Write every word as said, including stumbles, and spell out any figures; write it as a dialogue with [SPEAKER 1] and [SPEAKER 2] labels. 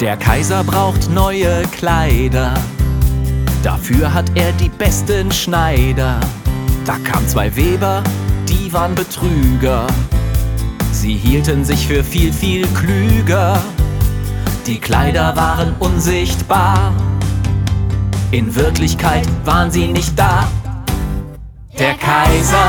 [SPEAKER 1] Der Kaiser braucht neue Kleider, dafür hat er die besten Schneider. Da kamen zwei Weber, die waren Betrüger, sie hielten sich für viel, viel klüger. Die Kleider waren unsichtbar, in Wirklichkeit waren sie nicht da. Der Kaiser